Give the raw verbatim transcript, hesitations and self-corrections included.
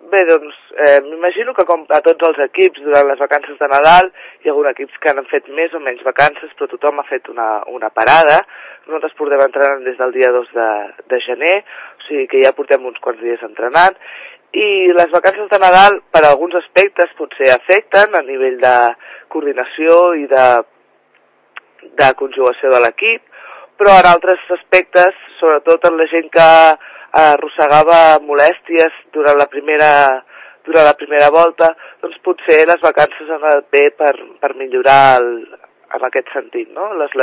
Bé, doncs, eh, m'imagino que com a tots els equips, durant les vacances de Nadal, hi ha alguns equips que han fet més o menys vacances, però tothom ha fet una, una parada. Nosaltres portem entrenant des del dia dos de, de gener, o sigui que ja portem uns quants dies entrenant, i les vacances de Nadal, per alguns aspectes, potser afecten a nivell de coordinació i de, de conjugació de l'equip, però en altres aspectes, sobretot en la gent que arrossegava molèsties durant la primera durant la primera volta, doncs potser les vacances han anat bé per, per millorar el, en aquest sentit, no? Les